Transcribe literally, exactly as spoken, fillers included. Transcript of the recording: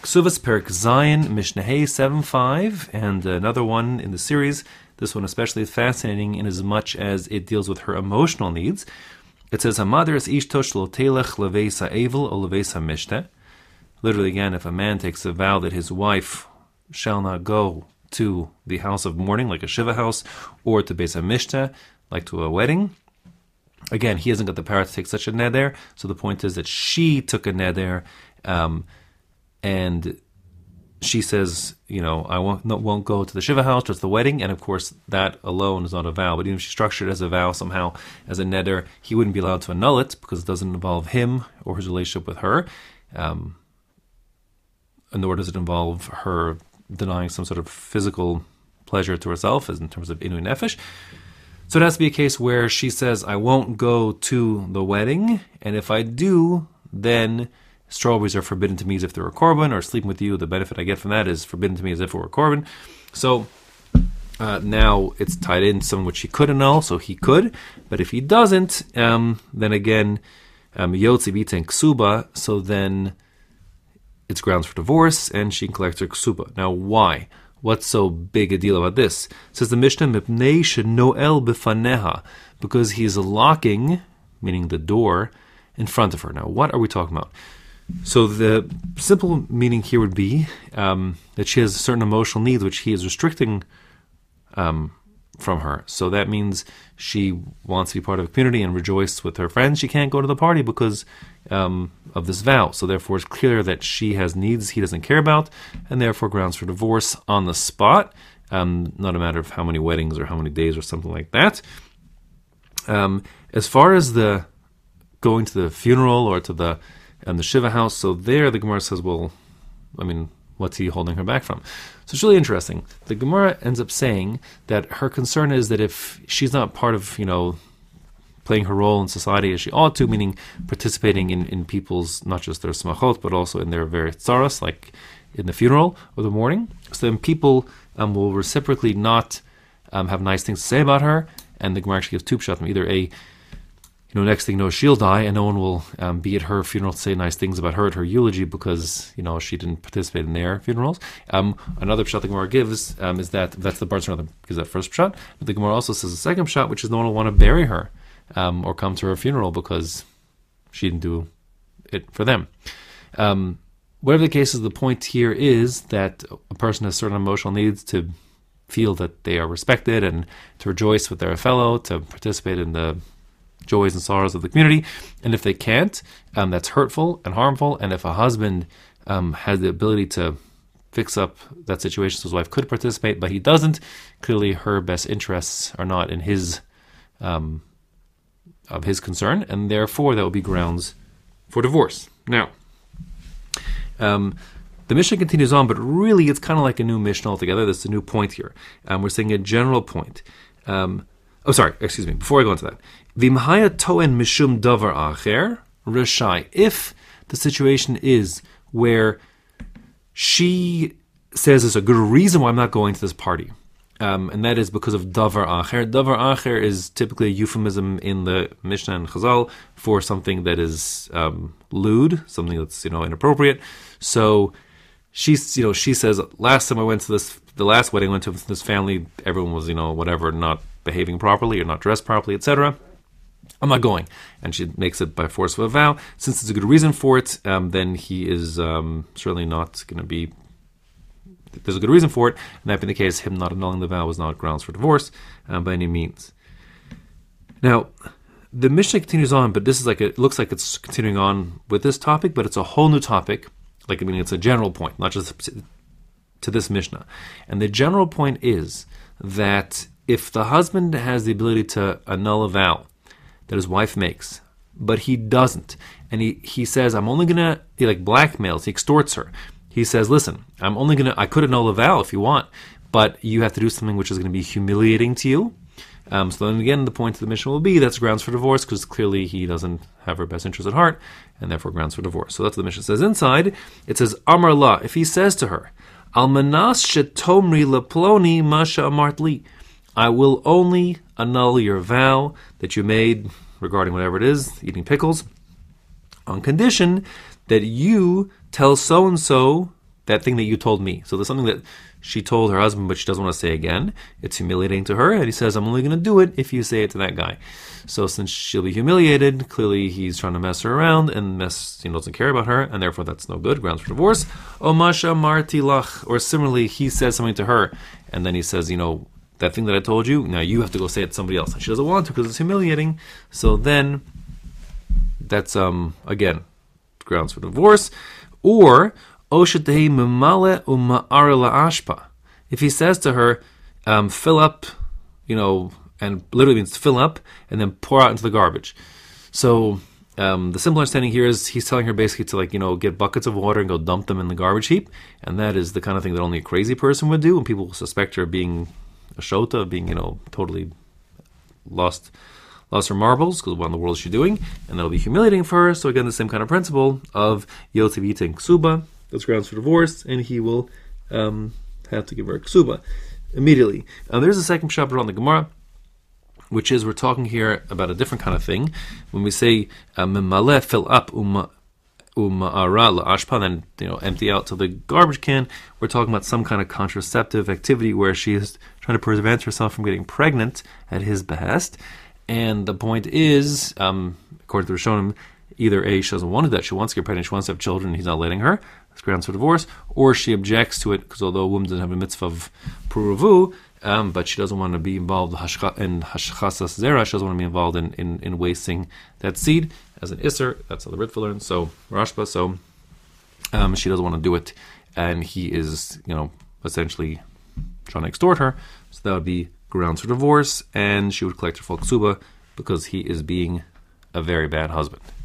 Ksuvas Perik Zion, Mishnah Hay seven five, and another one in the series. This one especially is fascinating in as much as it deals with her emotional needs. It says, Hamadar es ishtosh lo telech levesa evil o levesa mishteh. Literally, again, if a man takes a vow that his wife shall not go to the house of mourning, like a shiva house, or to Beis HaMishteh, like to a wedding, again, he hasn't got the power to take such a neder, so the point is that she took a neder, um, and she says, you know, I won't, no, won't go to the shiva house, just the wedding, and of course, that alone is not a vow, but even if she structured it as a vow somehow, as a neder, he wouldn't be allowed to annul it, because it doesn't involve him or his relationship with her, um, nor does it involve her denying some sort of physical pleasure to herself, as in terms of inui nefesh. So it has to be a case where she says, I won't go to the wedding, and if I do, then strawberries are forbidden to me as if they were a korban, or sleeping with you, the benefit I get from that is forbidden to me as if it were a korban. So uh, now it's tied in something which he could annul, so he could, but if he doesn't, um, then again, yotzi bita and ksuba, so then it's grounds for divorce, and she can collect her ksuba. Now, why? What's so big a deal about this? It says the Mishnah, Mipnei shenoel bifaneha, because he's locking, meaning the door, in front of her. Now, what are we talking about? So the simple meaning here would be um, that she has certain emotional needs which he is restricting um, from her. So that means she wants to be part of a community and rejoice with her friends. She can't go to the party because um, of this vow. So therefore it's clear that she has needs he doesn't care about, and therefore grounds for divorce on the spot. Um, not a matter of how many weddings or how many days or something like that. Um, as far as the going to the funeral or to the um, the shiva house, so there the Gemara says, well, I mean, what's he holding her back from? So it's really interesting. The Gemara ends up saying that her concern is that if she's not part of, you know, playing her role in society as she ought to, meaning participating in, in people's, not just their smachot, but also in their various tzaras, like in the funeral or the mourning, so then people um, will reciprocally not um, have nice things to say about her, and the Gemara actually gives two pshatim, either a, you know, next thing you know, she'll die, and no one will um, be at her funeral to say nice things about her at her eulogy because, you know, she didn't participate in their funerals. Um, another pshat the Gemara gives um, is that, that's the Barz Rebbe gives that first pshat, but the Gemara also says a second pshat, which is no one will want to bury her um, or come to her funeral because she didn't do it for them. Um, whatever the case is, the point here is that a person has certain emotional needs to feel that they are respected and to rejoice with their fellow, to participate in the joys and sorrows of the community, and if they can't, um, that's hurtful and harmful. And if a husband um, has the ability to fix up that situation so his wife could participate, but he doesn't, clearly her best interests are not in his um, of his concern, and therefore that will be grounds for divorce. Now, um, the Mishnah continues on, but really it's kind of like a new Mishnah altogether. There's a new point here. Um, we're saying a general point. Um, oh, sorry, excuse me. Before I go into that, V'imhaya toen mishum davar acher reshai. If the situation is where she says there's a good reason why I'm not going to this party, um, and that is because of davar acher. Davar acher is typically a euphemism in the Mishnah and Chazal for something that is um, lewd, something that's, you know, inappropriate. So she's, you know, she says, last time I went to this, the last wedding I went to this family, everyone was, you know, whatever, not behaving properly or not dressed properly, et cetera. I'm not going. And she makes it by force of a vow. Since there's a good reason for it, um, then he is um, certainly not going to be, there's a good reason for it, and that being the case, him not annulling the vow was not grounds for divorce um, by any means. Now, the Mishnah continues on, but this is like, a, it looks like it's continuing on with this topic, but it's a whole new topic. Like, I mean, it's a general point, not just to this Mishnah. And the general point is that if the husband has the ability to annul a vow that his wife makes, but he doesn't, and he, he says, I'm only going to, he like blackmails, he extorts her. He says, listen, I'm only going to, I could annul a vow if you want, but you have to do something which is going to be humiliating to you. Um, so then again, the point of the Mishnah will be that's grounds for divorce, because clearly he doesn't have her best interest at heart, and therefore grounds for divorce. So that's what the Mishnah says inside. It says, Amar la, if he says to her, Almanas shetomri leploni masha amart li, I will only annul your vow that you made regarding whatever it is, eating pickles, on condition that you tell so-and-so that thing that you told me. So there's something that she told her husband, but she doesn't want to say again. It's humiliating to her, and he says, I'm only going to do it if you say it to that guy. So since she'll be humiliated, clearly he's trying to mess her around, and mess, you know, doesn't care about her, and therefore that's no good, grounds for divorce. O Masha Marti Lach, or similarly, he says something to her, and then he says, you know, that thing that I told you, now you have to go say it to somebody else. And she doesn't want to because it's humiliating. So then, that's, um again, grounds for divorce. Or, Oshetei Mimale Uma'ara La'ashpa. If he says to her, um, fill up, you know, and literally means fill up, and then pour out into the garbage. So, um, the simple understanding here is he's telling her basically to, like, you know, get buckets of water and go dump them in the garbage heap. And that is the kind of thing that only a crazy person would do, and people suspect her of being a shota, being, you know, totally lost lost her marbles, because what in the world is she doing? And that'll be humiliating for her. So again, the same kind of principle of Yotiv eating ksuba, that's grounds for divorce, and he will um, have to give her a ksuba immediately. Now there's a second chapter on the Gemara, which is we're talking here about a different kind of thing. When we say memale, uh, fill up, umma uma'ara la'ashpa, then, you know, empty out to the garbage can, we're talking about some kind of contraceptive activity where she is trying to prevent herself from getting pregnant at his behest. And the point is, um, according to Rishonim, either A, she doesn't want to do that, she wants to get pregnant, she wants to have children, he's not letting her, that's grounds for divorce, or she objects to it, because although a woman doesn't have a mitzvah of puruvu, um, but she doesn't want to be involved in hashchasas zera, she doesn't want to be involved in, in, in wasting that seed as an isser. That's how the Ritva learns. So Rashba, so um, she doesn't want to do it, and he is, you know, essentially trying to extort her. So that would be grounds for divorce, and she would collect her full ksuba because he is being a very bad husband.